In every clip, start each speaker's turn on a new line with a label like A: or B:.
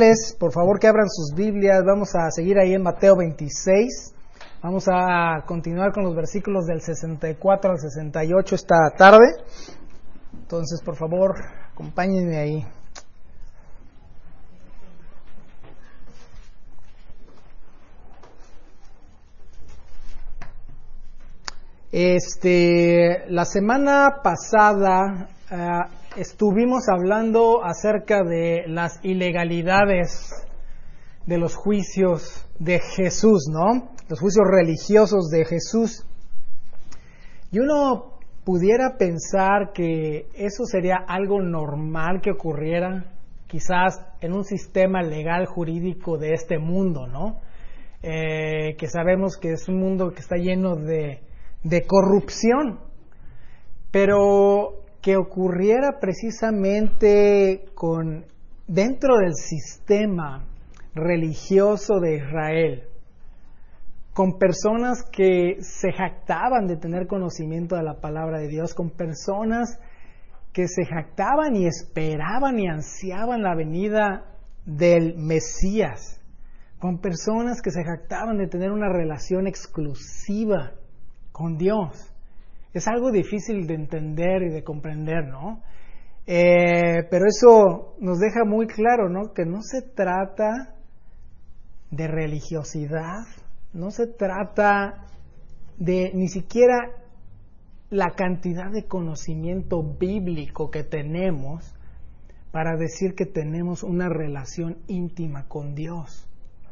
A: Por favor que abran sus Biblias, vamos a seguir ahí en Mateo 26, vamos a continuar con los versículos del 64 al 68 esta tarde, entonces por favor acompáñenme ahí. La semana pasada estuvimos hablando acerca de las ilegalidades de los juicios de Jesús, ¿no? Los juicios religiosos de Jesús. Y uno pudiera pensar que eso sería algo normal que ocurriera quizás en un sistema legal jurídico de este mundo, ¿no? Que sabemos que es un mundo que está lleno de corrupción, pero que ocurriera precisamente dentro del sistema religioso de Israel, con personas que se jactaban de tener conocimiento de la palabra de Dios, con personas que se jactaban y esperaban y ansiaban la venida del Mesías, con personas que se jactaban de tener una relación exclusiva con Dios. Es algo difícil de entender y de comprender, ¿no? Pero eso nos deja muy claro, ¿no? Que no se trata de religiosidad, no se trata de ni siquiera la cantidad de conocimiento bíblico que tenemos para decir que tenemos una relación íntima con Dios.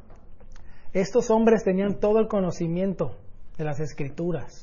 A: Estos hombres tenían todo el conocimiento de las Escrituras.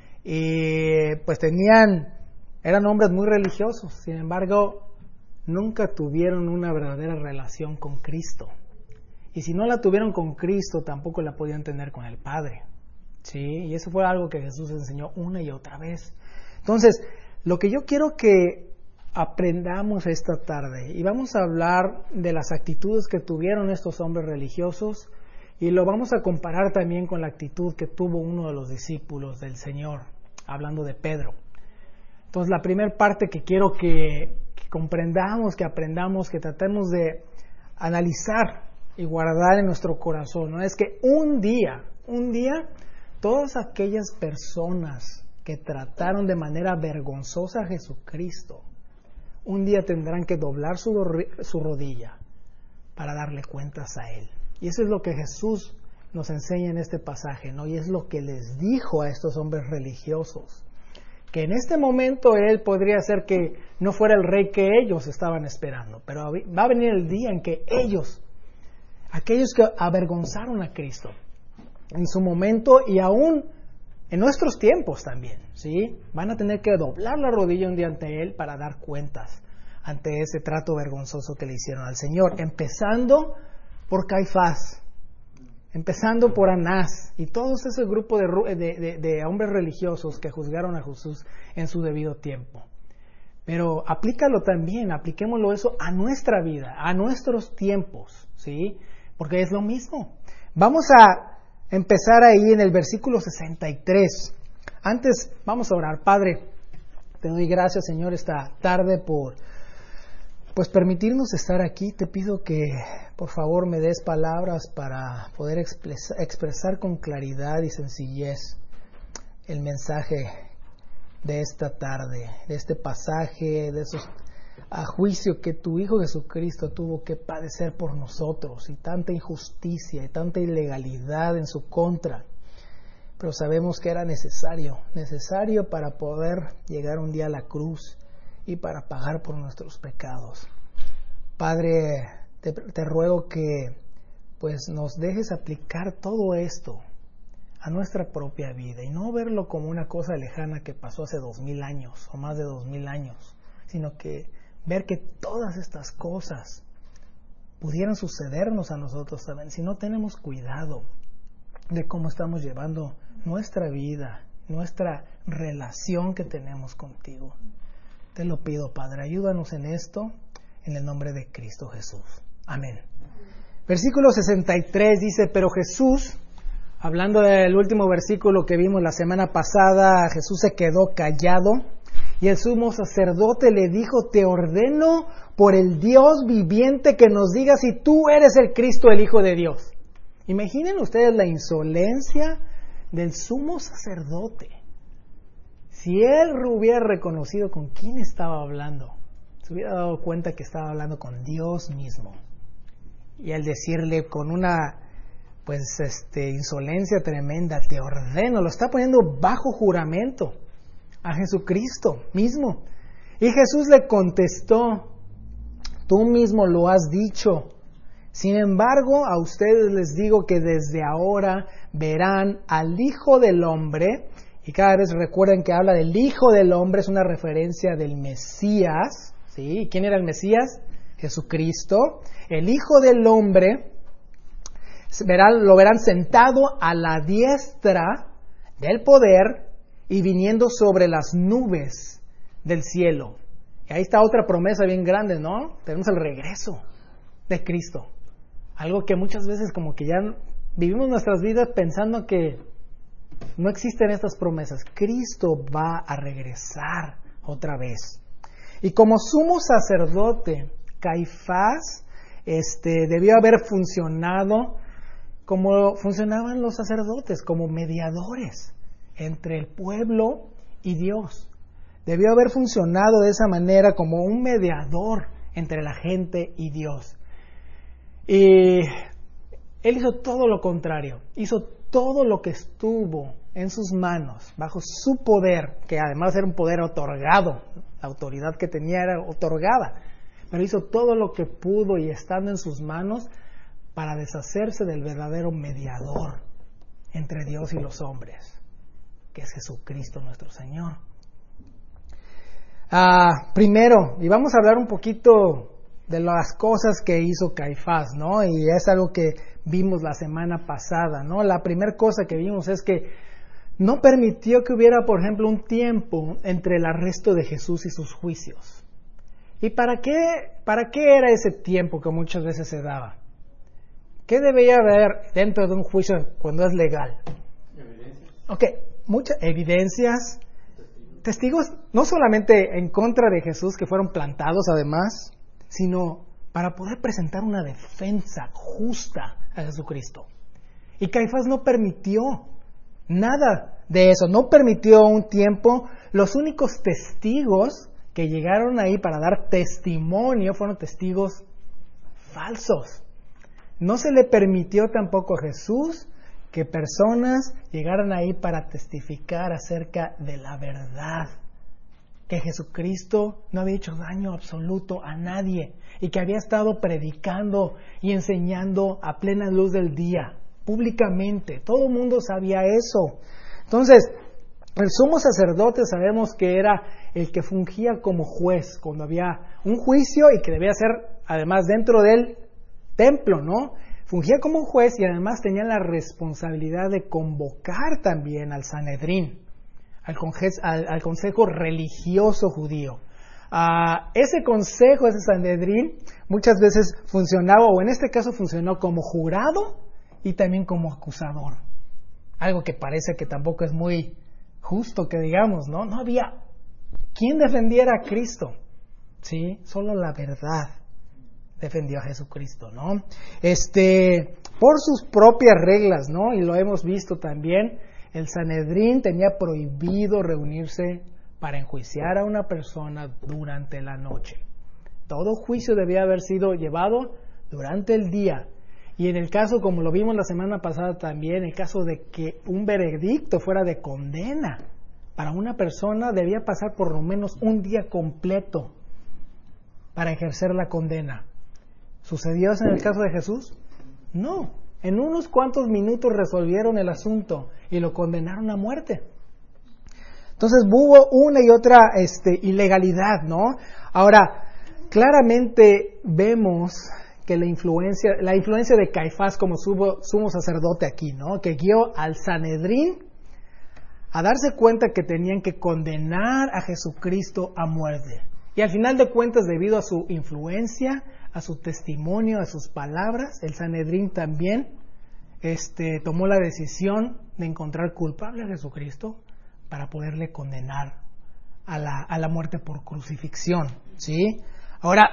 A: Y pues eran hombres muy religiosos, sin embargo, nunca tuvieron una verdadera relación con Cristo. Y si no la tuvieron con Cristo, tampoco la podían tener con el Padre. ¿Sí? Y eso fue algo que Jesús enseñó una y otra vez. Entonces, lo que yo quiero que aprendamos esta tarde, y vamos a hablar de las actitudes que tuvieron estos hombres religiosos, y lo vamos a comparar también con la actitud que tuvo uno de los discípulos del Señor, hablando de Pedro. Entonces, la primera parte que quiero que comprendamos, que aprendamos, que tratemos de analizar y guardar en nuestro corazón, ¿no? Es que un día, todas aquellas personas que trataron de manera vergonzosa a Jesucristo, un día tendrán que doblar su rodilla para darle cuentas a Él. Y eso es lo que Jesús nos enseña en este pasaje, ¿no? Y es lo que les dijo a estos hombres religiosos, que en este momento Él podría ser que no fuera el rey que ellos estaban esperando, pero va a venir el día en que aquellos que avergonzaron a Cristo, en su momento y aún en nuestros tiempos también, ¿sí? Van a tener que doblar la rodilla un día ante Él para dar cuentas ante ese trato vergonzoso que le hicieron al Señor, empezando por Caifás, empezando por Anás y todo ese grupo de hombres religiosos que juzgaron a Jesús en su debido tiempo. Pero apliquémoslo eso a nuestra vida, a nuestros tiempos, ¿sí? Porque es lo mismo. Vamos a empezar ahí en el versículo 63. Antes vamos a orar. Padre, te doy gracias, Señor, esta tarde por permitirnos estar aquí. Te pido que por favor me des palabras para poder expresar con claridad y sencillez el mensaje de esta tarde, de este pasaje, de esos a juicio que tu Hijo Jesucristo tuvo que padecer por nosotros, y tanta injusticia y tanta ilegalidad en su contra. Pero sabemos que era necesario para poder llegar un día a la cruz y para pagar por nuestros pecados. Padre, te ruego que nos dejes aplicar todo esto a nuestra propia vida y no verlo como una cosa lejana que pasó hace 2000 años o más de 2000 años, sino que ver que todas estas cosas pudieran sucedernos a nosotros también si no tenemos cuidado de cómo estamos llevando nuestra vida, nuestra relación que tenemos contigo. Te lo pido, Padre, ayúdanos en esto, en el nombre de Cristo Jesús. Amén. Versículo 63 dice, pero Jesús, hablando del último versículo que vimos la semana pasada, Jesús se quedó callado Y el sumo sacerdote le dijo: te ordeno por el Dios viviente que nos digas si tú eres el Cristo, el Hijo de Dios. Imaginen ustedes la insolencia del sumo sacerdote. Si él hubiera reconocido con quién estaba hablando, se hubiera dado cuenta que estaba hablando con Dios mismo. Y al decirle con una insolencia tremenda: te ordeno, lo está poniendo bajo juramento a Jesucristo mismo. Y Jesús le contestó: tú mismo lo has dicho. Sin embargo, a ustedes les digo que desde ahora verán al Hijo del Hombre. Y cada vez recuerden que habla del Hijo del Hombre, es una referencia del Mesías. ¿Sí? ¿Quién era el Mesías? Jesucristo. El Hijo del Hombre lo verán sentado a la diestra del poder y viniendo sobre las nubes del cielo. Y ahí está otra promesa bien grande, ¿no? Tenemos el regreso de Cristo. Algo que muchas veces como que ya vivimos nuestras vidas pensando que no existen estas promesas. Cristo va a regresar otra vez. Y como sumo sacerdote, Caifás debió haber funcionado como funcionaban los sacerdotes, como mediadores entre el pueblo y Dios. Debió haber funcionado de esa manera como un mediador entre la gente y Dios. Y él hizo todo lo contrario, hizo todo lo que estuvo en sus manos, bajo su poder, que además era un poder otorgado, la autoridad que tenía era otorgada, pero hizo todo lo que pudo y estando en sus manos para deshacerse del verdadero mediador entre Dios y los hombres, que es Jesucristo nuestro Señor. Primero, y vamos a hablar un poquito de las cosas que hizo Caifás, ¿no? Y es algo que vimos la semana pasada, ¿no? La primera cosa que vimos es que no permitió que hubiera, por ejemplo, un tiempo entre el arresto de Jesús y sus juicios. ¿Y para qué era ese tiempo que muchas veces se daba? ¿Qué debía haber dentro de un juicio cuando es legal? Evidencias. Ok, muchas evidencias, testigos, no solamente en contra de Jesús, que fueron plantados además, sino para poder presentar una defensa justa a Jesucristo. Y Caifás no permitió nada de eso, no permitió un tiempo. Los únicos testigos que llegaron ahí para dar testimonio fueron testigos falsos. No se le permitió tampoco a Jesús que personas llegaran ahí para testificar acerca de la verdad, que Jesucristo no había hecho daño absoluto a nadie y que había estado predicando y enseñando a plena luz del día, públicamente. Todo el mundo sabía eso. Entonces, el sumo sacerdote sabemos que era el que fungía como juez cuando había un juicio y que debía ser además dentro del templo, ¿no? Fungía como un juez y además tenía la responsabilidad de convocar también al Sanedrín, al consejo religioso judío. Ese consejo, ese Sanedrín, muchas veces funcionaba, o en este caso funcionó como jurado y también como acusador. Algo que parece que tampoco es muy justo que digamos, ¿no? No había quien defendiera a Cristo, ¿sí? Solo la verdad defendió a Jesucristo, ¿no? Por sus propias reglas, ¿no? Y lo hemos visto también, el Sanedrín tenía prohibido reunirse para enjuiciar a una persona durante la noche. Todo juicio debía haber sido llevado durante el día. Y en el caso, como lo vimos la semana pasada también, el caso de que un veredicto fuera de condena para una persona, debía pasar por lo menos un día completo para ejercer la condena. ¿Sucedió eso en el caso de Jesús? No. En unos cuantos minutos resolvieron el asunto y lo condenaron a muerte. Entonces hubo una y otra ilegalidad, ¿no? Ahora, claramente vemos que la influencia de Caifás como sumo sacerdote aquí, ¿no? Que guió al Sanedrín a darse cuenta que tenían que condenar a Jesucristo a muerte. Y al final de cuentas, debido a su influencia, a su testimonio, a sus palabras, el Sanedrín también tomó la decisión de encontrar culpable a Jesucristo para poderle condenar a la muerte por crucifixión, ¿sí? Ahora,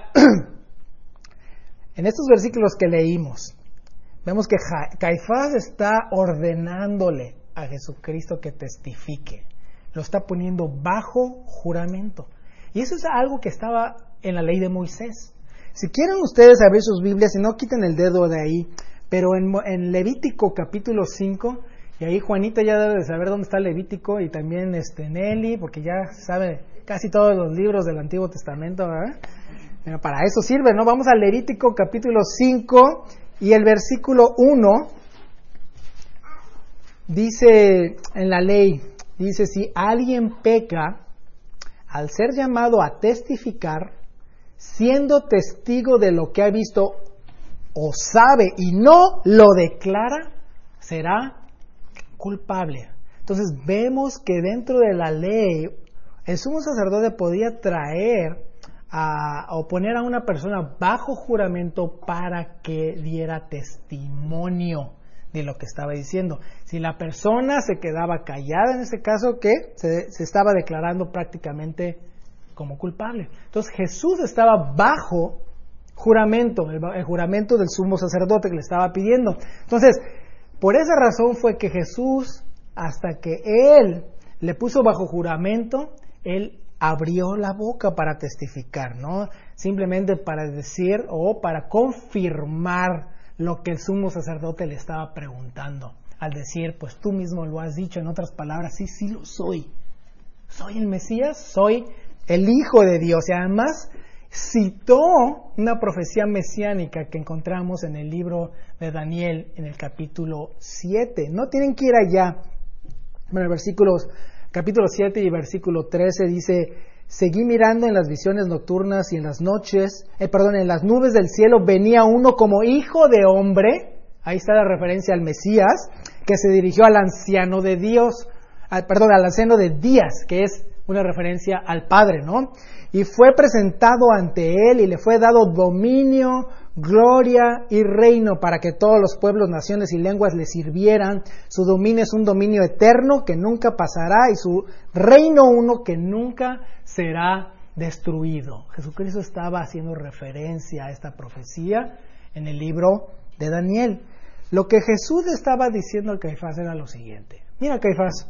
A: en estos versículos que leímos, vemos que Caifás está ordenándole a Jesucristo que testifique. Lo está poniendo bajo juramento. Y eso es algo que estaba en la ley de Moisés. Si quieren ustedes abrir sus Biblias, y no quiten el dedo de ahí, pero en Levítico capítulo 5, y ahí Juanita ya debe de saber dónde está Levítico, y también Nelly, porque ya sabe casi todos los libros del Antiguo Testamento, ¿verdad? Pero para eso sirve, ¿no? Vamos a Levítico capítulo 5, y el versículo 1, dice en la ley, dice, si alguien peca al ser llamado a testificar, siendo testigo de lo que ha visto o sabe y no lo declara, será culpable. Entonces vemos que dentro de la ley el sumo sacerdote podía traer o poner a una persona bajo juramento para que diera testimonio de lo que estaba diciendo. Si la persona se quedaba callada, en ese caso, ¿qué? Se estaba declarando prácticamente como culpable. Entonces Jesús estaba bajo juramento, el juramento del sumo sacerdote que le estaba pidiendo. Entonces, por esa razón fue que Jesús, hasta que Él le puso bajo juramento, Él abrió la boca para testificar, ¿no? Simplemente para decir o para confirmar lo que el sumo sacerdote le estaba preguntando. Al decir, pues tú mismo lo has dicho, en otras palabras, sí lo soy. Soy el Mesías, soy el Hijo de Dios. Y además citó una profecía mesiánica que encontramos en el libro de Daniel, en el capítulo 7. No tienen que ir allá. Bueno, capítulo 7 y versículo 13 dice, seguí mirando en las visiones nocturnas y en las en las nubes del cielo venía uno como hijo de hombre. Ahí está la referencia al Mesías, que se dirigió al anciano de Dios, al anciano de Días, que es una referencia al Padre, ¿no? Y fue presentado ante él y le fue dado dominio, gloria y reino para que todos los pueblos, naciones y lenguas le sirvieran. Su dominio es un dominio eterno que nunca pasará y su reino uno que nunca será destruido. Jesucristo estaba haciendo referencia a esta profecía en el libro de Daniel. Lo que Jesús le estaba diciendo a Caifás era lo siguiente. Mira, Caifás,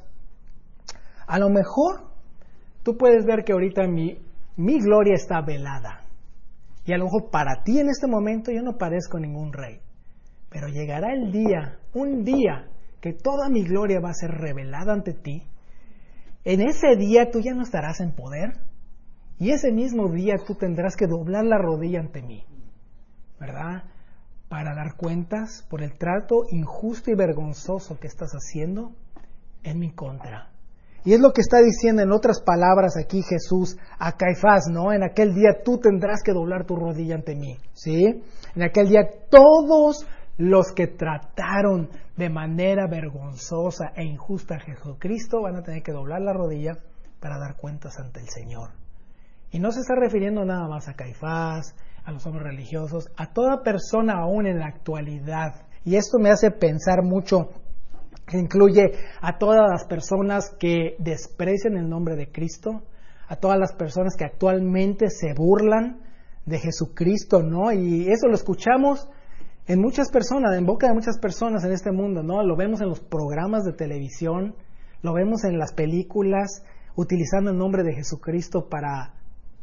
A: a lo mejor tú puedes ver que ahorita mi gloria está velada. Y a lo mejor para ti en este momento yo no parezco ningún rey. Pero llegará el día, un día, que toda mi gloria va a ser revelada ante ti. En ese día tú ya no estarás en poder. Y ese mismo día tú tendrás que doblar la rodilla ante mí. ¿Verdad? Para dar cuentas por el trato injusto y vergonzoso que estás haciendo en mi contra. Y es lo que está diciendo en otras palabras aquí Jesús a Caifás, ¿no? En aquel día tú tendrás que doblar tu rodilla ante mí, ¿sí? En aquel día todos los que trataron de manera vergonzosa e injusta a Jesucristo van a tener que doblar la rodilla para dar cuentas ante el Señor. Y no se está refiriendo nada más a Caifás, a los hombres religiosos, a toda persona aún en la actualidad. Y esto me hace pensar mucho, que incluye a todas las personas que desprecian el nombre de Cristo, a todas las personas que actualmente se burlan de Jesucristo, ¿no? Y eso lo escuchamos en muchas personas, en boca de muchas personas en este mundo, ¿no? Lo vemos en los programas de televisión, lo vemos en las películas, utilizando el nombre de Jesucristo para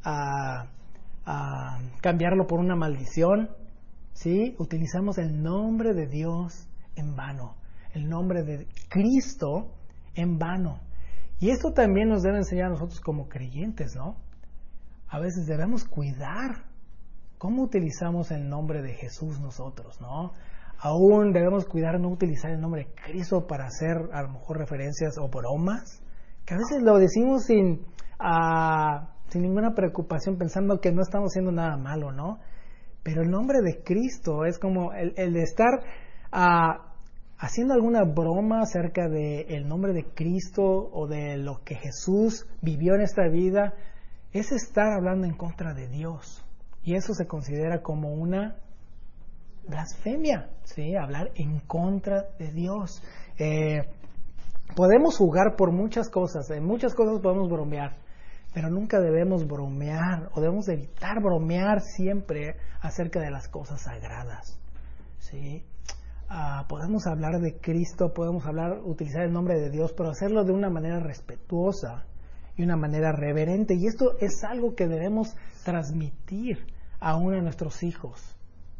A: cambiarlo por una maldición, ¿sí? Utilizamos el nombre de Dios en vano, el nombre de Cristo en vano. Y esto también nos debe enseñar a nosotros como creyentes, ¿no? A veces debemos cuidar cómo utilizamos el nombre de Jesús nosotros, ¿no? Aún debemos cuidar no utilizar el nombre de Cristo para hacer a lo mejor referencias o bromas, que a veces lo decimos sin ninguna preocupación, pensando que no estamos haciendo nada malo, ¿no? Pero el nombre de Cristo es como el de estar haciendo alguna broma acerca del nombre de Cristo o de lo que Jesús vivió en esta vida, es estar hablando en contra de Dios. Y eso se considera como una blasfemia, ¿sí? Hablar en contra de Dios. Podemos jugar por muchas cosas, en muchas cosas podemos bromear. pero nunca debemos bromear o debemos evitar bromear siempre acerca de las cosas sagradas, ¿sí? Podemos hablar de Cristo, podemos utilizar el nombre de Dios, pero hacerlo de una manera respetuosa y una manera reverente. Y esto es algo que debemos transmitir aún a nuestros hijos.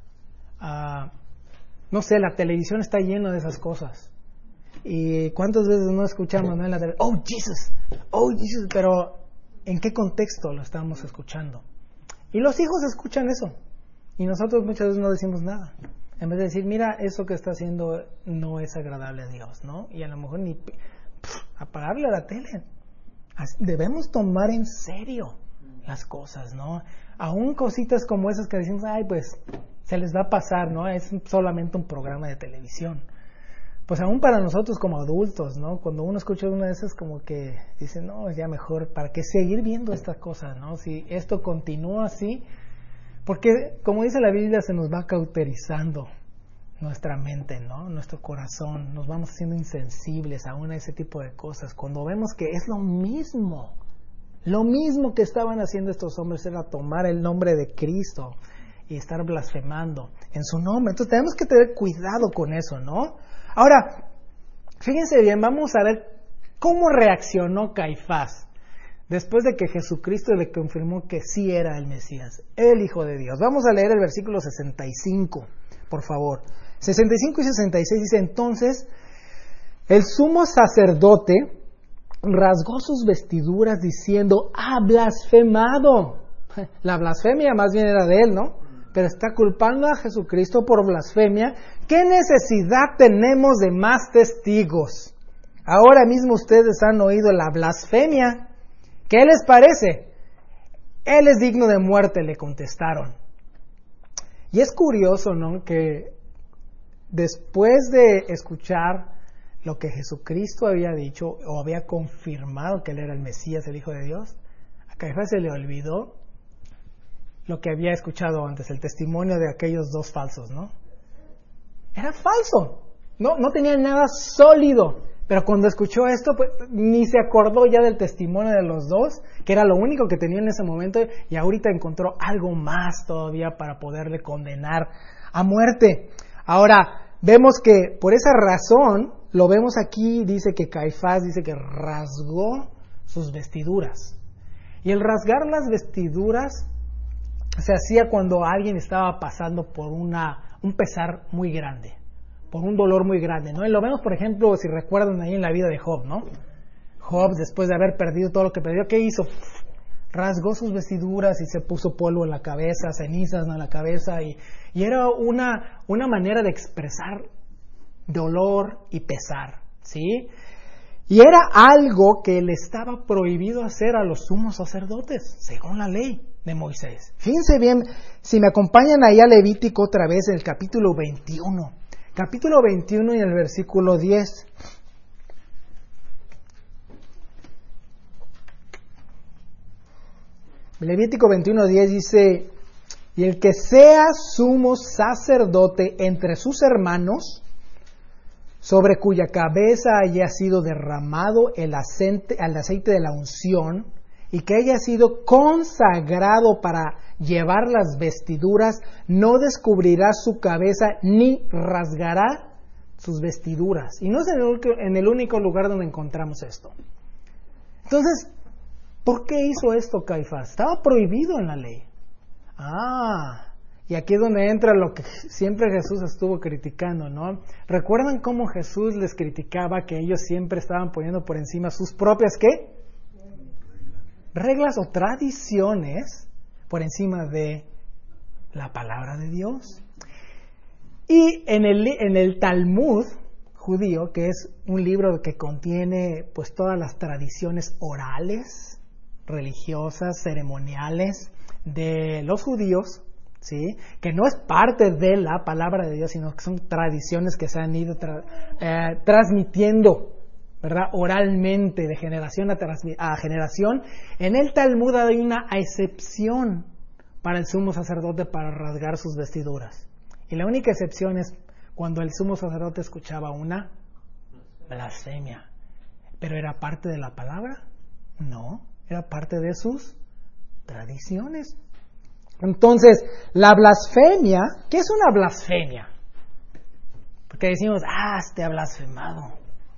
A: No sé, la televisión está llena de esas cosas. ¿Y cuántas veces no escuchamos, ¿no? En la televisión, oh Jesus, pero ¿en qué contexto lo estamos escuchando? Y los hijos escuchan eso. Y nosotros muchas veces no decimos nada. En vez de decir, mira, eso que está haciendo no es agradable a Dios, ¿no? Y a lo mejor ni apagarle a la tele. Debemos tomar en serio las cosas, ¿no? Aún cositas como esas que decimos, ay, pues se les va a pasar, ¿no? Es solamente un programa de televisión. Pues aún para nosotros como adultos, ¿no? Cuando uno escucha una de esas, como que dice, no, ya mejor, ¿para qué seguir viendo estas cosas, no? Si esto continúa así, porque como dice la Biblia, se nos va cauterizando nuestra mente, ¿no? Nuestro corazón, nos vamos haciendo insensibles aún a ese tipo de cosas. Cuando vemos que es lo mismo que estaban haciendo estos hombres era tomar el nombre de Cristo y estar blasfemando en su nombre. Entonces tenemos que tener cuidado con eso, ¿no? Ahora, fíjense bien, vamos a ver cómo reaccionó Caifás después de que Jesucristo le confirmó que sí era el Mesías, el Hijo de Dios. Vamos a leer el versículo 65, por favor. 65 y 66 dice, entonces, el sumo sacerdote rasgó sus vestiduras diciendo, ¡ha blasfemado! La blasfemia más bien era de él, ¿no? Pero está culpando a Jesucristo por blasfemia. ¿Qué necesidad tenemos de más testigos? Ahora mismo ustedes han oído la blasfemia. ¿Qué les parece? Él es digno de muerte, le contestaron. Y es curioso, ¿no? Que después de escuchar lo que Jesucristo había dicho o había confirmado que él era el Mesías, el Hijo de Dios, a Caifás se le olvidó lo que había escuchado antes, el testimonio de aquellos dos falsos, ¿no? Era falso, no tenía nada sólido. Pero cuando escuchó esto, pues ni se acordó ya del testimonio de los dos, que era lo único que tenía en ese momento, y ahorita encontró algo más todavía para poderle condenar a muerte. Ahora, vemos que por esa razón, lo vemos aquí, dice que Caifás dice que rasgó sus vestiduras. Y el rasgar las vestiduras se hacía cuando alguien estaba pasando por un pesar muy grande, por un dolor muy grande, ¿no? Y lo vemos, por ejemplo, si recuerdan ahí en la vida de Job, ¿no? Job, después de haber perdido todo lo que perdió, ¿qué hizo? Rasgó sus vestiduras y se puso polvo en la cabeza, cenizas en la cabeza, y era una manera de expresar dolor y pesar, ¿sí? Y era algo que le estaba prohibido hacer a los sumos sacerdotes, según la ley de Moisés. Fíjense bien, si me acompañan ahí a Levítico otra vez, en el capítulo 21. Capítulo 21 y el versículo 10. Levítico 21:10 dice, y el que sea sumo sacerdote entre sus hermanos, sobre cuya cabeza haya sido derramado el aceite de la unción, y que haya sido consagrado para llevar las vestiduras, no descubrirá su cabeza ni rasgará sus vestiduras. Y no es en el único lugar donde encontramos esto. Entonces, ¿por qué hizo esto Caifás? Estaba prohibido en la ley. Y aquí es donde entra lo que siempre Jesús estuvo criticando, ¿no? ¿Recuerdan cómo Jesús les criticaba que ellos siempre estaban poniendo por encima sus propias, ¿qué? Reglas o tradiciones por encima de la palabra de Dios. Y en el Talmud judío, que es un libro que contiene pues todas las tradiciones orales, religiosas, ceremoniales de los judíos, ¿sí? Que no es parte de la palabra de Dios, sino que son tradiciones que se han ido transmitiendo, ¿verdad? Oralmente, de generación a generación. En el Talmud hay una excepción para el sumo sacerdote para rasgar sus vestiduras. Y la única excepción es cuando el sumo sacerdote escuchaba una blasfemia. ¿Pero era parte de la palabra? No, era parte de sus tradiciones. Entonces, la blasfemia, ¿qué es una blasfemia? Porque decimos, te ha blasfemado.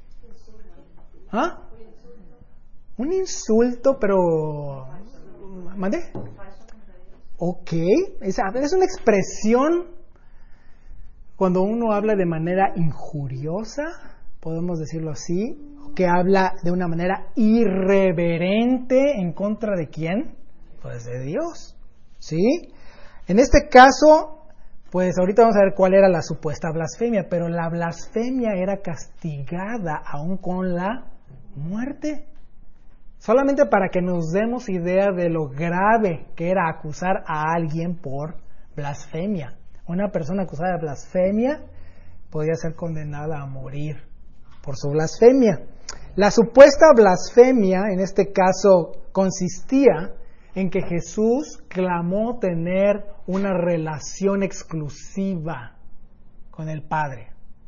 A: ¿Ah? Un insulto, pero... ¿Mande? Ok, es una expresión cuando uno habla de manera injuriosa, podemos decirlo así, que habla de una manera irreverente en contra de ¿quién? Pues de Dios, ¿sí? En este caso, pues ahorita vamos a ver cuál era la supuesta blasfemia, pero la blasfemia era castigada aún con la muerte. Solamente para que nos demos idea de lo grave que era acusar a alguien por blasfemia. Una persona acusada de blasfemia podía ser condenada a morir por su blasfemia. La supuesta blasfemia, en este caso, consistía en que Jesús clamó tener una relación exclusiva con el Padre.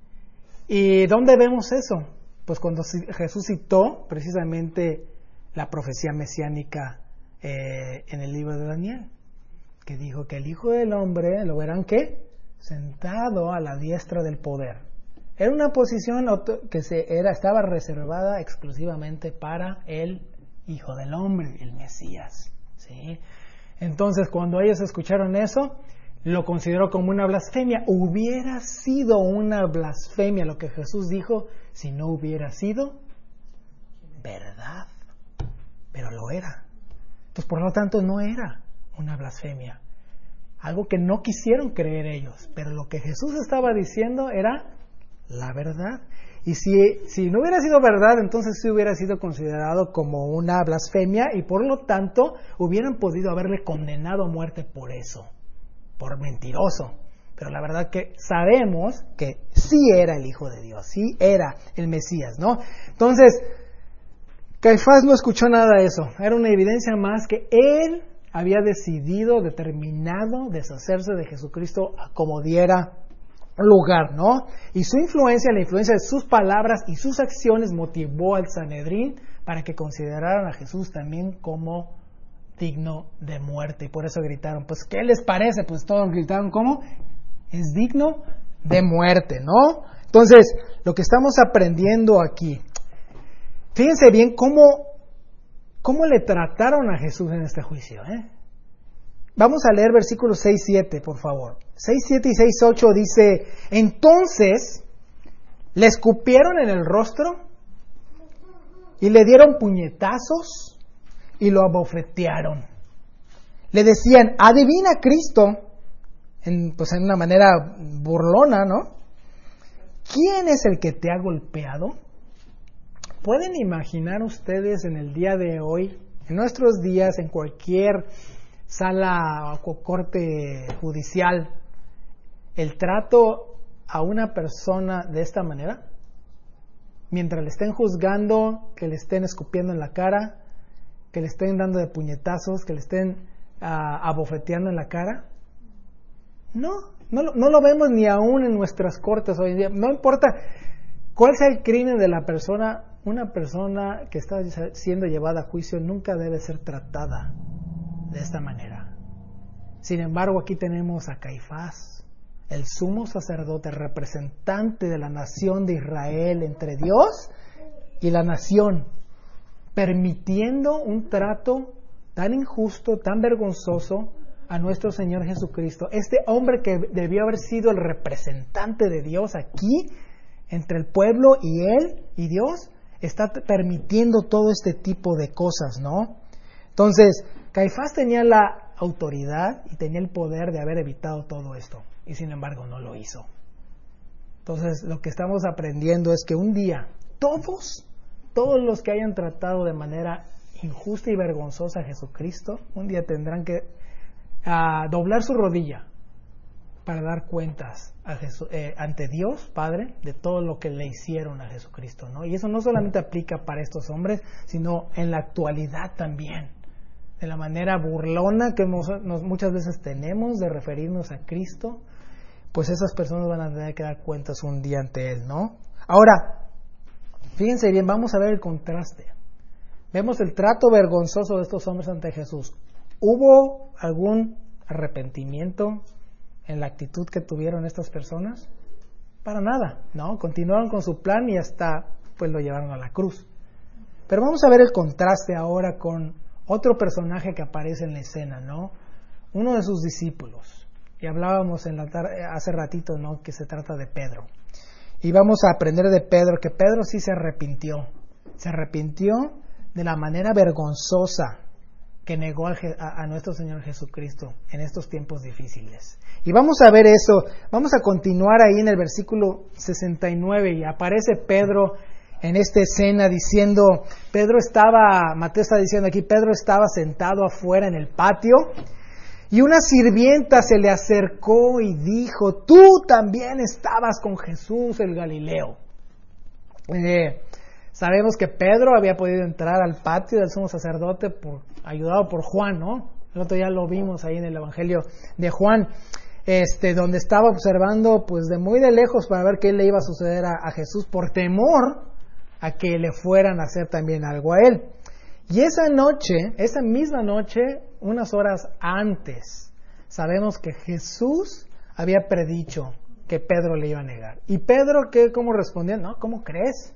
A: ¿Y dónde vemos eso? Pues cuando Jesús citó precisamente la profecía mesiánica en el libro de Daniel, que dijo que el Hijo del Hombre lo verán ¿qué? Sentado a la diestra del poder. Era una posición que estaba reservada exclusivamente para el Hijo del Hombre, el Mesías, ¿sí? Entonces, cuando ellos escucharon eso, lo consideró como una blasfemia. Hubiera sido una blasfemia lo que Jesús dijo si no hubiera sido verdad. Pero lo era. Entonces, por lo tanto, no era una blasfemia. Algo que no quisieron creer ellos. Pero lo que Jesús estaba diciendo era la verdad. Y si no hubiera sido verdad, entonces sí hubiera sido considerado como una blasfemia y por lo tanto hubieran podido haberle condenado a muerte por eso, por mentiroso. Pero la verdad que sabemos que sí era el Hijo de Dios, sí era el Mesías, ¿no? Entonces, Caifás no escuchó nada de eso. Era una evidencia más que él había determinado deshacerse de Jesucristo a como diera lugar, ¿no? Y su influencia, la influencia de sus palabras y sus acciones motivó al Sanedrín para que consideraran a Jesús también como digno de muerte. Y por eso gritaron, pues, ¿qué les parece? Pues todos gritaron, ¿cómo? Es digno de muerte, ¿no? Entonces, lo que estamos aprendiendo aquí, fíjense bien cómo le trataron a Jesús en este juicio, ¿eh? Vamos a leer versículos 6-7, por favor. 6-7 y 6-8 dice, entonces le escupieron en el rostro y le dieron puñetazos y lo abofetearon. Le decían, adivina Cristo, en una manera burlona, ¿no? ¿Quién es el que te ha golpeado? ¿Pueden imaginar ustedes en el día de hoy, en nuestros días, en cualquier sala o corte judicial, el trato a una persona de esta manera? Mientras le estén juzgando, que le estén escupiendo en la cara, que le estén dando de puñetazos, que le estén abofeteando en la cara. No lo vemos ni aún en nuestras cortes hoy en día. No importa cuál sea el crimen de la persona, una persona que está siendo llevada a juicio nunca debe ser tratada de esta manera. Sin embargo, aquí tenemos a Caifás, el sumo sacerdote, representante de la nación de Israel entre Dios y la nación, permitiendo un trato tan injusto, tan vergonzoso a nuestro Señor Jesucristo. Este hombre que debió haber sido el representante de Dios aquí, entre el pueblo y él y Dios, está permitiendo todo este tipo de cosas, ¿no? Entonces, Caifás tenía la autoridad y tenía el poder de haber evitado todo esto, y sin embargo no lo hizo. Entonces, lo que estamos aprendiendo es que un día todos los que hayan tratado de manera injusta y vergonzosa a Jesucristo, un día tendrán que doblar su rodilla para dar cuentas ante Dios Padre de todo lo que le hicieron a Jesucristo, ¿no? Y eso no solamente aplica para estos hombres, sino en la actualidad también, de la manera burlona que muchas veces tenemos de referirnos a Cristo, pues esas personas van a tener que dar cuentas un día ante Él, ¿no? Ahora, fíjense bien, vamos a ver el contraste Vemos el trato vergonzoso de estos hombres ante Jesús. ¿Hubo algún arrepentimiento en la actitud que tuvieron estas personas? Para nada, ¿no? Continuaron con su plan y hasta pues lo llevaron a la cruz. Pero vamos a ver el contraste ahora con otro personaje que aparece en la escena, ¿no? Uno de sus discípulos. Y hablábamos hace ratito, ¿no? Que se trata de Pedro. Y vamos a aprender de Pedro, que Pedro sí se arrepintió. Se arrepintió de la manera vergonzosa que negó a nuestro Señor Jesucristo en estos tiempos difíciles. Y vamos a ver eso, vamos a continuar ahí en el versículo 69, y aparece Pedro en esta escena diciendo, Mateo está diciendo aquí, Pedro estaba sentado afuera en el patio, y una sirvienta se le acercó y dijo, tú también estabas con Jesús el Galileo. Sabemos que Pedro había podido entrar al patio del sumo sacerdote ayudado por Juan, ¿no? El otro día lo vimos ahí en el Evangelio de Juan, donde estaba observando pues de muy de lejos para ver qué le iba a suceder a Jesús por temor a que le fueran a hacer también algo a él. Y esa misma noche, unas horas antes, sabemos que Jesús había predicho que Pedro le iba a negar. Y Pedro, ¿cómo respondió? No, ¿cómo crees?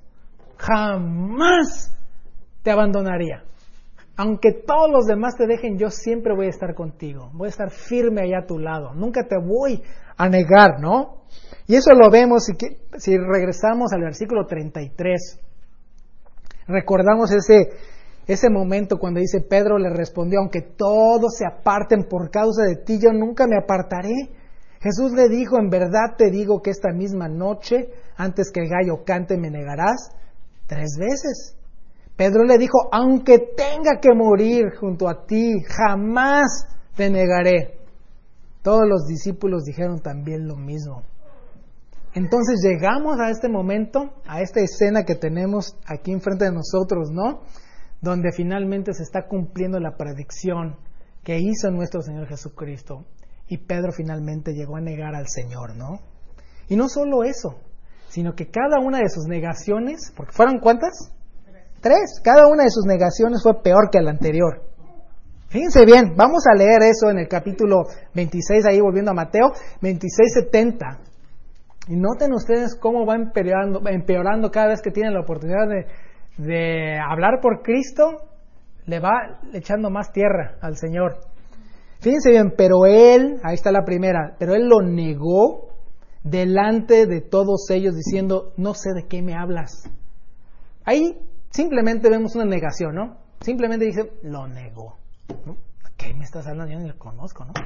A: Jamás te abandonaría. Aunque todos los demás te dejen, yo siempre voy a estar contigo. Voy a estar firme allá a tu lado. Nunca te voy a negar, ¿no? Y eso lo vemos si regresamos al versículo 33. Recordamos ese momento cuando dice, Pedro le respondió, aunque todos se aparten por causa de ti, yo nunca me apartaré. Jesús le dijo, en verdad te digo que esta misma noche, antes que el gallo cante, me negarás 3 veces. Pedro le dijo, aunque tenga que morir junto a ti, jamás te negaré. Todos los discípulos dijeron también lo mismo. Entonces llegamos a este momento, a esta escena que tenemos aquí enfrente de nosotros, ¿no? Donde finalmente se está cumpliendo la predicción que hizo nuestro Señor Jesucristo. Y Pedro finalmente llegó a negar al Señor, ¿no? Y no solo eso, sino que cada una de sus negaciones, porque ¿fueron cuántas? 3. Cada una de sus negaciones fue peor que la anterior. Fíjense bien, vamos a leer eso en el capítulo 26, ahí volviendo a Mateo, 26:70. Y noten ustedes cómo va empeorando cada vez que tienen la oportunidad de hablar por Cristo, le va echando más tierra al Señor. Fíjense bien, pero él, ahí está la primera, pero él lo negó delante de todos ellos diciendo, no sé de qué me hablas. Ahí simplemente vemos una negación, ¿no? Simplemente dice, lo negó. ¿No? ¿A qué me estás hablando? Yo ni lo conozco, ¿no?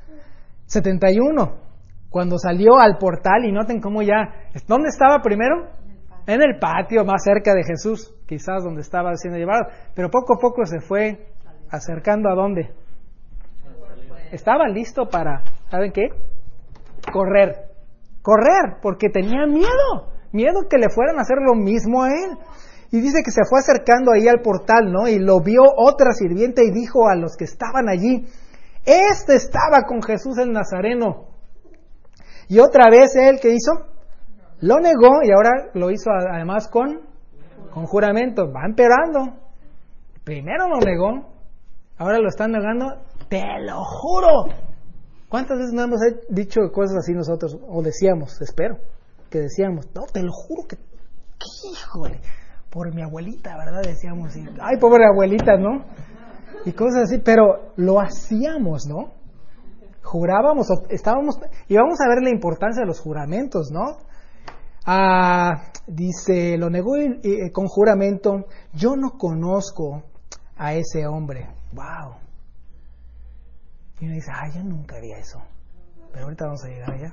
A: 71. Cuando salió al portal, y noten cómo ¿dónde estaba primero? En el patio, más cerca de Jesús, quizás donde estaba siendo llevado, pero poco a poco se fue acercando a dónde. Estaba listo para, ¿saben qué? Correr, porque tenía miedo que le fueran a hacer lo mismo a él. Y dice que se fue acercando ahí al portal, ¿no? Y lo vio otra sirvienta y dijo a los que estaban allí, estaba con Jesús el Nazareno. Y otra vez él, ¿qué hizo? Lo negó, y ahora lo hizo además con juramento. Va empeorando. Primero lo negó, ahora lo están negando. Te lo juro. ¿Cuántas veces no hemos dicho cosas así nosotros? O decíamos, espero, que decíamos, no, te lo juro que híjole, por mi abuelita, ¿verdad? Decíamos, ay, pobre abuelita, ¿no? Y cosas así, pero lo hacíamos, ¿no? Jurábamos, y vamos a ver la importancia de los juramentos, ¿no? Dice, lo negó con juramento, yo no conozco a ese hombre. Wow. Y uno dice, yo nunca haría eso. Pero ahorita vamos a llegar allá.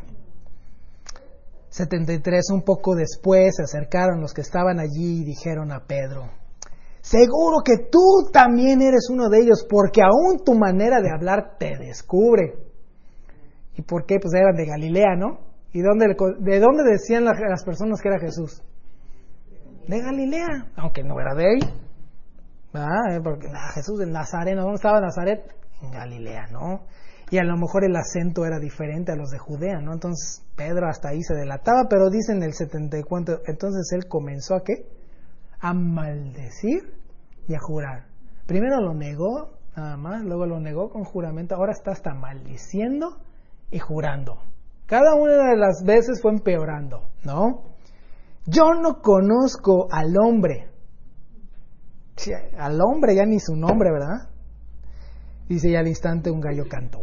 A: 73, un poco después, se acercaron los que estaban allí y dijeron a Pedro, seguro que tú también eres uno de ellos, porque aún tu manera de hablar te descubre. ¿Y por qué? Pues eran de Galilea, ¿no? ¿Y de dónde decían las personas que era Jesús? De Galilea, aunque no era de ahí. Porque Jesús de Nazareno, ¿dónde estaba Nazaret? En Galilea, ¿no? Y a lo mejor el acento era diferente a los de Judea, ¿no? Entonces Pedro hasta ahí se delataba, pero dice en el 74, entonces él comenzó ¿a qué? A maldecir y a jurar. Primero lo negó, nada más, luego lo negó con juramento, ahora está hasta maldiciendo y jurando. Cada una de las veces fue empeorando, ¿no? Yo no conozco al hombre. Sí, al hombre ya ni su nombre, ¿verdad? Dice, y al instante un gallo cantó.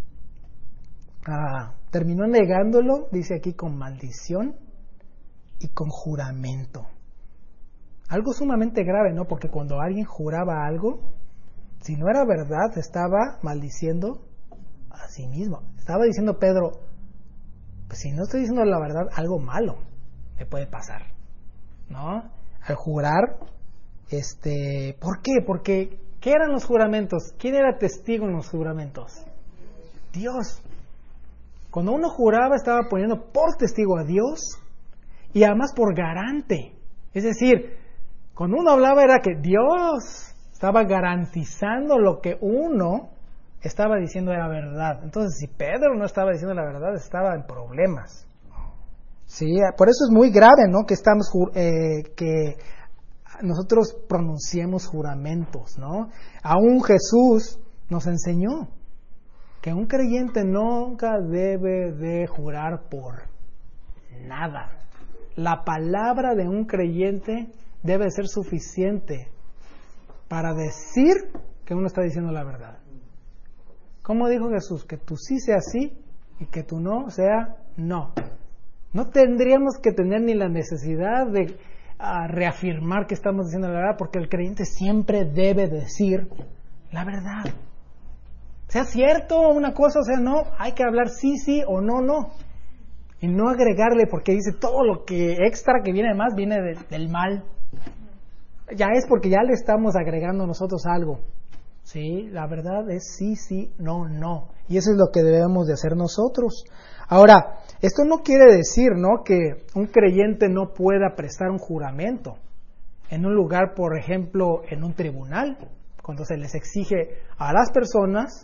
A: Terminó negándolo, dice aquí, con maldición y con juramento. Algo sumamente grave, ¿no? Porque cuando alguien juraba algo, si no era verdad, estaba maldiciendo a sí mismo. Estaba diciendo Pedro, pues si no estoy diciendo la verdad, algo malo me puede pasar, ¿no? Al jurar, ¿por qué? Porque, ¿qué eran los juramentos? ¿Quién era testigo en los juramentos? Dios. Cuando uno juraba, estaba poniendo por testigo a Dios y además por garante. Es decir, cuando uno hablaba era que Dios estaba garantizando lo que uno estaba diciendo era verdad. Entonces, si Pedro no estaba diciendo la verdad, estaba en problemas. Sí, por eso es muy grave, ¿no? Que nosotros pronunciemos juramentos, ¿no? Aún Jesús nos enseñó que un creyente nunca debe de jurar por nada. La palabra de un creyente debe ser suficiente para decir que uno está diciendo la verdad. ¿Cómo dijo Jesús? Que tu sí sea sí y que tu no sea no. No tendríamos que tener ni la necesidad de reafirmar que estamos diciendo la verdad, porque el creyente siempre debe decir la verdad. Sea cierto una cosa o sea no, hay que hablar sí, sí o no, no. Y no agregarle, porque dice todo lo que extra que viene de más viene del mal. Ya es porque ya le estamos agregando nosotros algo. Sí, la verdad es sí, sí, no, no. Y eso es lo que debemos de hacer nosotros. Ahora, esto no quiere decir, ¿no?, que un creyente no pueda prestar un juramento en un lugar, por ejemplo, en un tribunal, cuando se les exige a las personas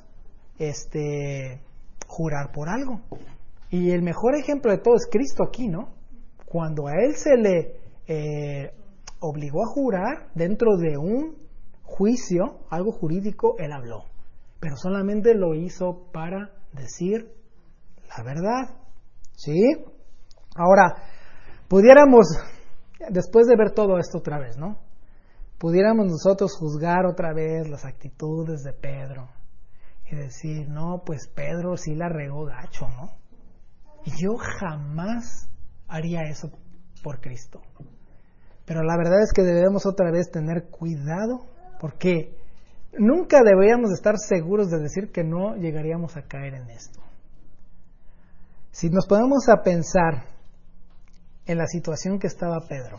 A: jurar por algo. Y el mejor ejemplo de todo es Cristo aquí, ¿no? Cuando a él se le obligó a jurar dentro de un juicio, algo jurídico, él habló. Pero solamente lo hizo para decir la verdad. ¿Sí? Ahora, pudiéramos, después de ver todo esto otra vez, ¿no?, pudiéramos nosotros juzgar otra vez las actitudes de Pedro y decir, no, pues Pedro sí la regó gacho, ¿no? Y yo jamás haría eso por Cristo. Pero la verdad es que debemos otra vez tener cuidado, porque nunca deberíamos estar seguros de decir que no llegaríamos a caer en esto. Si nos ponemos a pensar en la situación que estaba Pedro,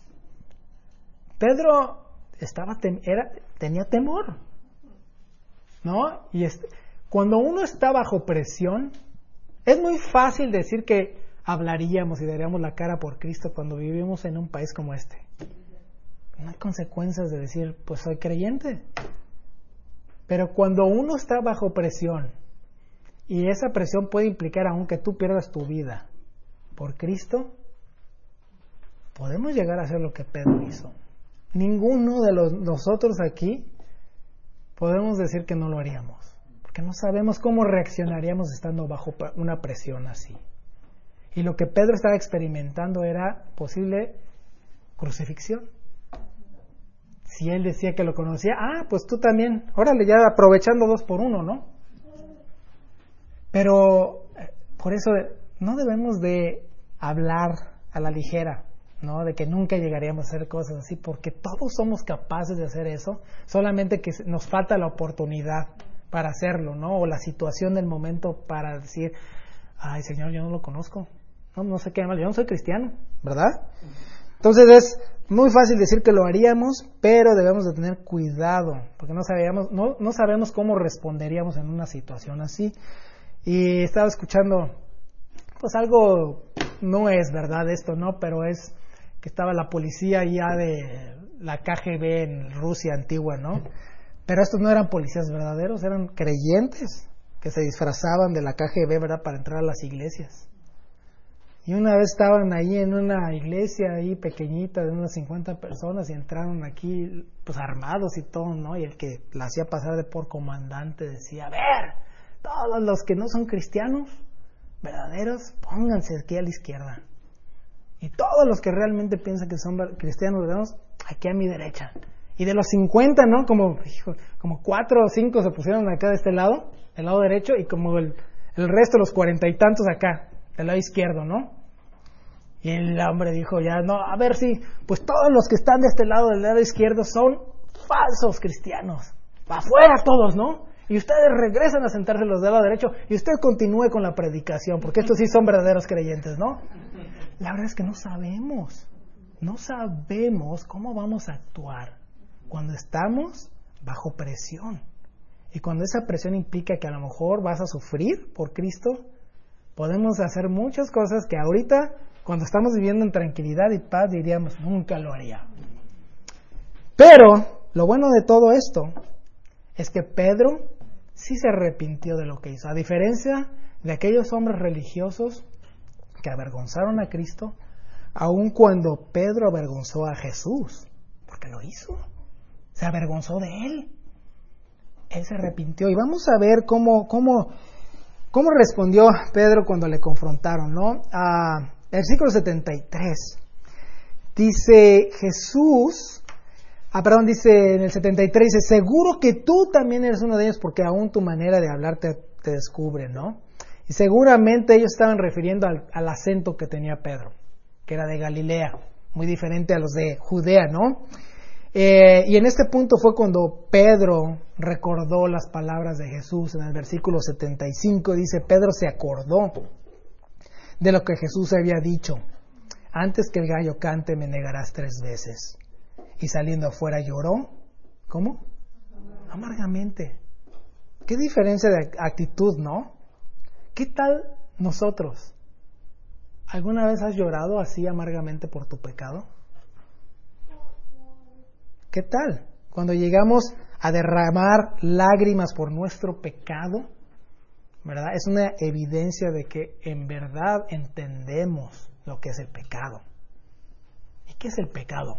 A: Pedro tenía temor, ¿no? Y cuando uno está bajo presión, es muy fácil decir que hablaríamos y daríamos la cara por Cristo cuando vivimos en un país como este. No hay consecuencias de decir, pues soy creyente. Pero cuando uno está bajo presión, y esa presión puede implicar aún que tú pierdas tu vida por Cristo, podemos llegar a hacer lo que Pedro hizo. Ninguno de nosotros aquí podemos decir que no lo haríamos, porque no sabemos cómo reaccionaríamos estando bajo una presión así. Y lo que Pedro estaba experimentando era posible crucifixión. Si él decía que lo conocía, pues tú también, órale, ya aprovechando 2 por 1, ¿no? Pero por eso no debemos de hablar a la ligera, ¿no?, de que nunca llegaríamos a hacer cosas así, porque todos somos capaces de hacer eso, solamente que nos falta la oportunidad para hacerlo, ¿no?, o la situación del momento para decir, ay Señor, yo no lo conozco, no sé qué mal, yo no soy cristiano, ¿verdad? Entonces es muy fácil decir que lo haríamos, pero debemos de tener cuidado, porque no sabemos cómo responderíamos en una situación así. Y estaba escuchando, pues algo, no es verdad esto, ¿no?, pero es que estaba la policía ya de la KGB en Rusia antigua, ¿no? Pero estos no eran policías verdaderos, eran creyentes que se disfrazaban de la KGB, ¿verdad?, para entrar a las iglesias. Y una vez estaban ahí en una iglesia ahí pequeñita de unas 50 personas y entraron aquí pues armados y todo, ¿no? Y el que la hacía pasar de por comandante decía, a ver, todos los que no son cristianos verdaderos, pónganse aquí a la izquierda. Y todos los que realmente piensan que son cristianos verdaderos, aquí a mi derecha. Y de los 50, ¿no? Como 4 o 5 se pusieron acá de este lado, del lado derecho, y como el resto, los 40 y tantos acá, del lado izquierdo, ¿no? Y el hombre dijo ya, no, a ver si, pues todos los que están de este lado, del lado izquierdo, son falsos cristianos. ¡Afuera todos!, ¿no? Y ustedes regresan a sentarse los del lado derecho y usted continúe con la predicación, porque estos sí son verdaderos creyentes, ¿no? La verdad es que no sabemos cómo vamos a actuar cuando estamos bajo presión. Y cuando esa presión implica que a lo mejor vas a sufrir por Cristo, podemos hacer muchas cosas que ahorita, cuando estamos viviendo en tranquilidad y paz, diríamos, nunca lo haría. Pero lo bueno de todo esto es que Pedro sí se arrepintió de lo que hizo. A diferencia de aquellos hombres religiosos que avergonzaron a Cristo, aun cuando Pedro avergonzó a Jesús, porque lo hizo, se avergonzó de él. Él se arrepintió. Y vamos a ver cómo respondió Pedro cuando le confrontaron, ¿no? El versículo 73 dice dice en el 73, dice, seguro que tú también eres uno de ellos porque aún tu manera de hablar te descubre, ¿no? Y seguramente ellos estaban refiriendo al acento que tenía Pedro, que era de Galilea, muy diferente a los de Judea, ¿no? Y en este punto fue cuando Pedro recordó las palabras de Jesús. En el versículo 75 dice, Pedro se acordó de lo que Jesús había dicho, antes que el gallo cante me negarás 3 veces. Y saliendo afuera lloró, ¿cómo? Amargamente. Qué diferencia de actitud, ¿no? ¿Qué tal nosotros? ¿Alguna vez has llorado así amargamente por tu pecado? ¿Qué tal? Cuando llegamos a derramar lágrimas por nuestro pecado, ¿verdad? Es una evidencia de que en verdad entendemos lo que es el pecado. ¿Y qué es el pecado?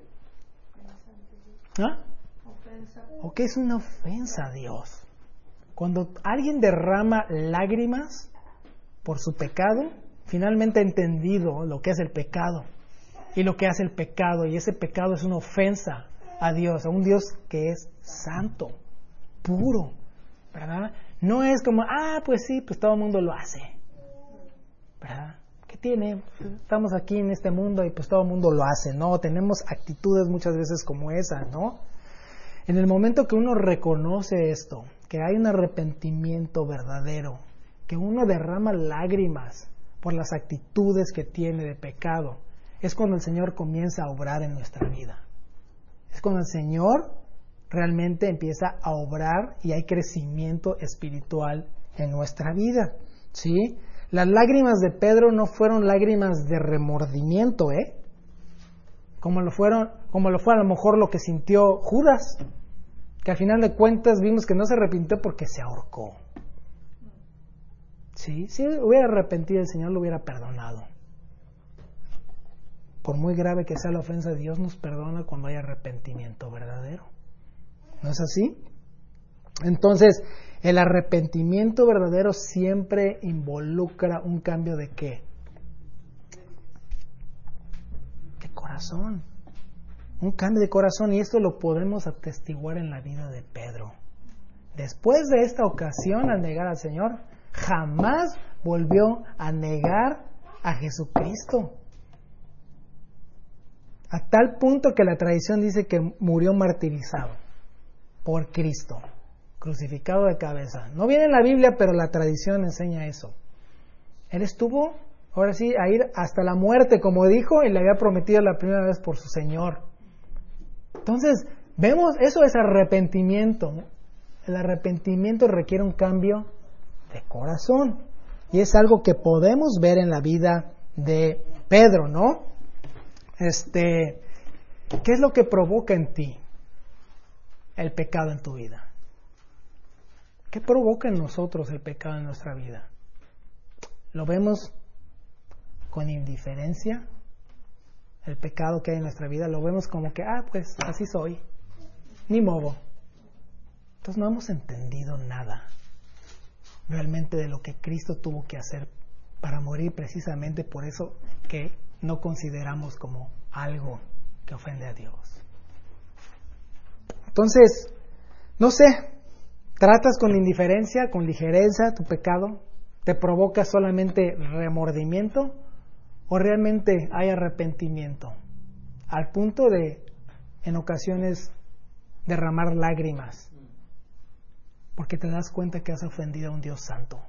A: ¿Ah? ¿O qué es una ofensa a Dios? Cuando alguien derrama lágrimas por su pecado, finalmente ha entendido lo que es el pecado y lo que hace el pecado, y ese pecado es una ofensa a Dios, a un Dios que es santo, puro, ¿verdad? No es como, pues sí, pues todo el mundo lo hace, ¿verdad? ¿Qué tiene? Estamos aquí en este mundo y pues todo el mundo lo hace, ¿no? Tenemos actitudes muchas veces como esa, ¿no? En el momento que uno reconoce esto, que hay un arrepentimiento verdadero, que uno derrama lágrimas por las actitudes que tiene de pecado, es cuando el Señor comienza a obrar en nuestra vida. Es cuando el Señor realmente empieza a obrar y hay crecimiento espiritual en nuestra vida, ¿sí? Las lágrimas de Pedro no fueron lágrimas de remordimiento, como lo fue a lo mejor lo que sintió Judas, que al final de cuentas vimos que no se arrepintió porque se ahorcó. ¿Sí? Si hubiera arrepentido, el Señor lo hubiera perdonado. Por muy grave que sea la ofensa, Dios nos perdona cuando hay arrepentimiento verdadero. ¿No es así? Entonces, el arrepentimiento verdadero siempre involucra un cambio de ¿qué? De corazón. Un cambio de corazón, y esto lo podemos atestiguar en la vida de Pedro. Después de esta ocasión, al negar al Señor, jamás volvió a negar a Jesucristo. A tal punto que la tradición dice que murió martirizado por Cristo, crucificado de cabeza. No viene en la Biblia, pero la tradición enseña eso. Él estuvo, ahora sí, a ir hasta la muerte, como dijo, y le había prometido la primera vez por su Señor. Entonces, vemos, eso es arrepentimiento. El arrepentimiento requiere un cambio de corazón. Y es algo que podemos ver en la vida de Pedro, ¿no? ¿Qué es lo que provoca en ti el pecado en tu vida? ¿Qué provoca en nosotros el pecado en nuestra vida? Lo vemos con indiferencia el pecado que hay en nuestra vida, lo vemos como que, pues así soy, ni modo. Entonces no hemos entendido nada realmente de lo que Cristo tuvo que hacer para morir, precisamente por eso que no consideramos como algo que ofende a Dios. Entonces, no sé, tratas con indiferencia, con ligereza tu pecado, te provoca solamente remordimiento o realmente hay arrepentimiento al punto de, en ocasiones, derramar lágrimas porque te das cuenta que has ofendido a un Dios santo.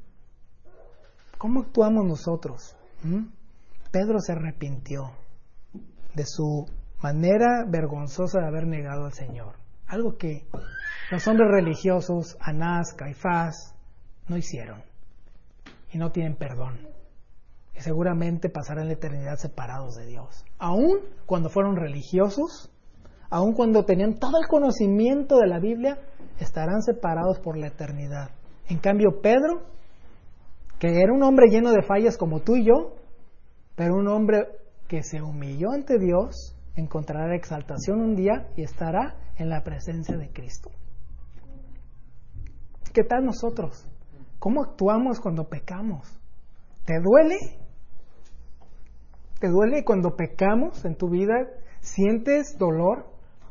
A: ¿Cómo actuamos nosotros? Pedro se arrepintió de su manera vergonzosa de haber negado al Señor. Algo que los hombres religiosos, Anás, Caifás, no hicieron. Y no tienen perdón. Y seguramente pasarán la eternidad separados de Dios. Aún cuando fueron religiosos, aún cuando tenían todo el conocimiento de la Biblia, estarán separados por la eternidad. En cambio, Pedro, que era un hombre lleno de fallas como tú y yo, pero un hombre que se humilló ante Dios, encontrará exaltación un día y estará en la presencia de Cristo. ¿Qué tal nosotros? ¿Cómo actuamos cuando pecamos? ¿Te duele? ¿Te duele cuando pecamos en tu vida? ¿Sientes dolor?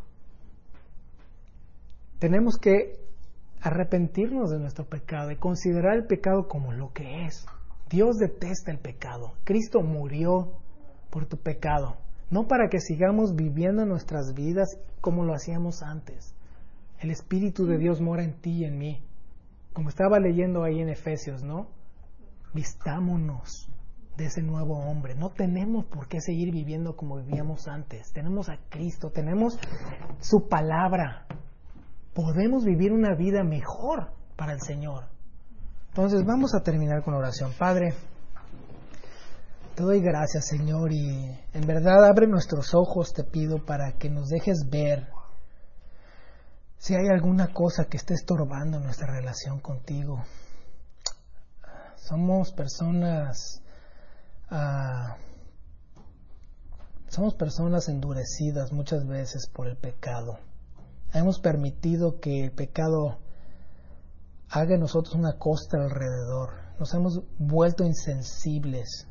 A: Tenemos que arrepentirnos de nuestro pecado y considerar el pecado como lo que es. Dios detesta el pecado. Cristo murió por tu pecado, no para que sigamos viviendo nuestras vidas como lo hacíamos antes. El Espíritu de Dios mora en ti y en mí. Como estaba leyendo ahí en Efesios, ¿no? Vistámonos de ese nuevo hombre. No tenemos por qué seguir viviendo como vivíamos antes. Tenemos a Cristo, tenemos su palabra. Podemos vivir una vida mejor para el Señor. Entonces vamos a terminar con oración. Padre, te doy gracias, Señor, y en verdad abre nuestros ojos, te pido, para que nos dejes ver si hay alguna cosa que esté estorbando nuestra relación contigo. Somos personas endurecidas muchas veces por el pecado. Hemos permitido que el pecado haga en nosotros una costra alrededor. Nos hemos vuelto insensibles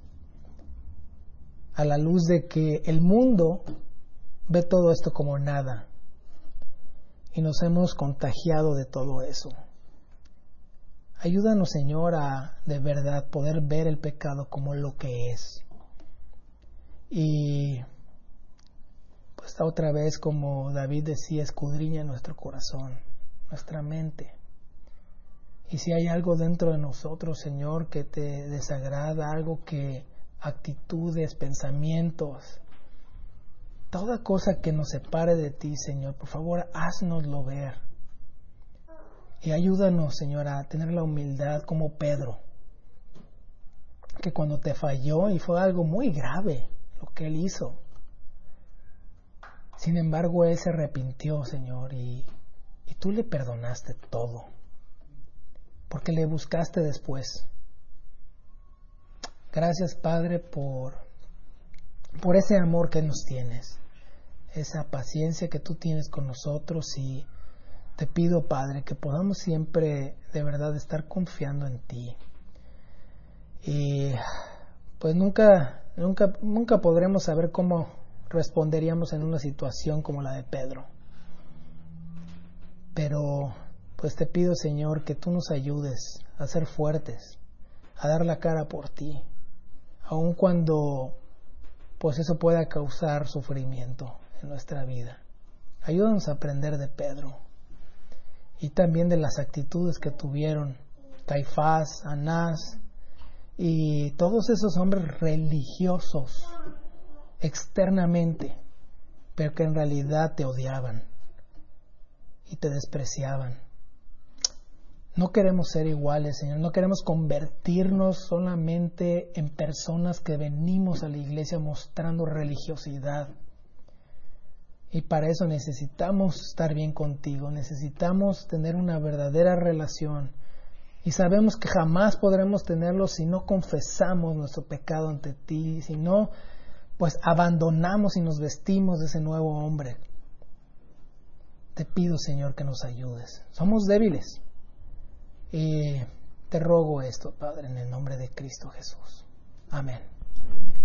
A: a la luz de que el mundo ve todo esto como nada. Y nos hemos contagiado de todo eso. Ayúdanos, Señor, a de verdad poder ver el pecado como lo que es. Y pues otra vez, como David decía, escudriña nuestro corazón, nuestra mente. Y si hay algo dentro de nosotros, Señor, que te desagrada, algo que actitudes, pensamientos, toda cosa que nos separe de ti, Señor, por favor, haznoslo ver. Y ayúdanos, Señor, a tener la humildad como Pedro, que cuando te falló, y fue algo muy grave lo que él hizo, sin embargo, él se arrepintió, Señor, y tú le perdonaste todo, porque le buscaste después. Gracias, Padre, por ese amor que nos tienes, esa paciencia que tú tienes con nosotros, y te pido, Padre, que podamos siempre de verdad estar confiando en ti. Y pues nunca podremos saber cómo responderíamos en una situación como la de Pedro. Pero pues te pido, Señor, que tú nos ayudes a ser fuertes, a dar la cara por ti, aun cuando pues eso pueda causar sufrimiento en nuestra vida. Ayúdanos a aprender de Pedro y también de las actitudes que tuvieron Caifás, Anás y todos esos hombres religiosos externamente, pero que en realidad te odiaban y te despreciaban. No queremos ser iguales, Señor. No queremos convertirnos solamente en personas que venimos a la iglesia mostrando religiosidad. Y para eso necesitamos estar bien contigo. Necesitamos tener una verdadera relación Y sabemos que jamás podremos tenerlo si no confesamos nuestro pecado ante ti, si no, pues abandonamos y nos vestimos de ese nuevo hombre. Te pido, Señor, que nos ayudes. Somos débiles. Y te ruego esto, Padre, en el nombre de Cristo Jesús. Amén.